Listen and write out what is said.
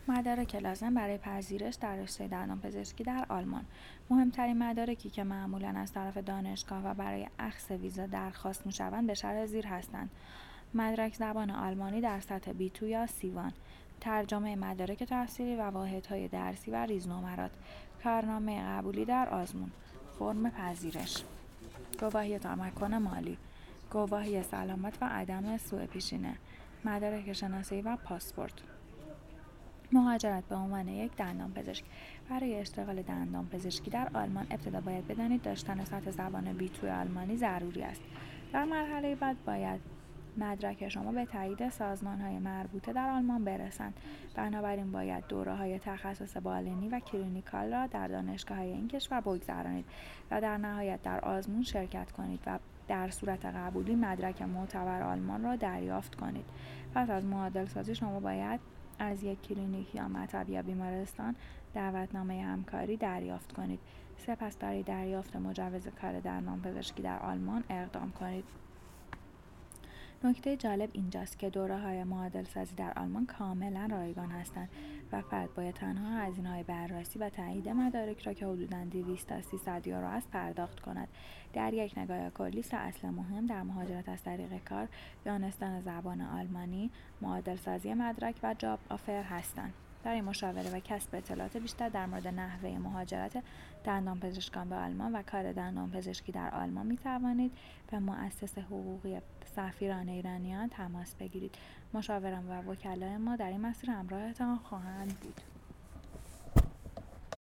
مدارک لازم برای پذیرش در رشته دندانپزشکی در آلمان. مهمترین مدارکی که معمولاً از طرف دانشگاه و برای اخذ ویزا درخواست می‌شوند به شرح زیر هستند: مدرک زبان آلمانی در سطح B2 یا C1، ترجمه مدارک تحصیلی و واحدهای درسی و ریزنمرات، کارنامه قبولی در آزمون، فرم پذیرش، گواهی تمکن مالی، گواهی سلامت و عدم سوء پیشینه، مدارک شناسایی و پاسپورت. مهاجرت به عنوان یک دندانپزشک. برای اشتغال دندانپزشکی در آلمان ابتدا باید بدانید داشتن سطح زبان B2 آلمانی ضروری است. در مرحله بعد باید مدرک شما به تایید سازمان‌های مربوطه در آلمان برسند. بنابراین باید دوره‌های تخصص بالینی و کلینیکال را در دانشگاه‌های این کشور بگذرانید و در نهایت در آزمون شرکت کنید و در صورت قبولی مدرک معتبر آلمان را دریافت کنید. پس از معادل سازی شما باید از یک کلینیک یا مطب یا بیمارستان دعوتنامه همکاری دریافت کنید. سپس برای دریافت مجوز کار دندانپزشکی در آلمان اقدام کنید. نکته جالب اینجاست که دوره‌های معادل سازی در آلمان کاملا رایگان هستند و فرد باید تنها هزینه‌های بررسی و تایید مدارک را که حدوداً 200 تا 300 یورو است پرداخت کند. در یک نگاه کلی، سه اصل مهم در مهاجرت از طریق کار دانستن زبان آلمانی، معادل سازی مدرک و جاب آفر هستند. برای مشاوره و کسب اطلاعات بیشتر در مورد نحوه مهاجرت دندانپزشکان به آلمان و کار دندانپزشکی در آلمان می توانید به مؤسسه حقوقی سفیران ایرانیان تماس بگیرید. مشاوران و وکلای ما در این مسیر همراهتان خواهند بود.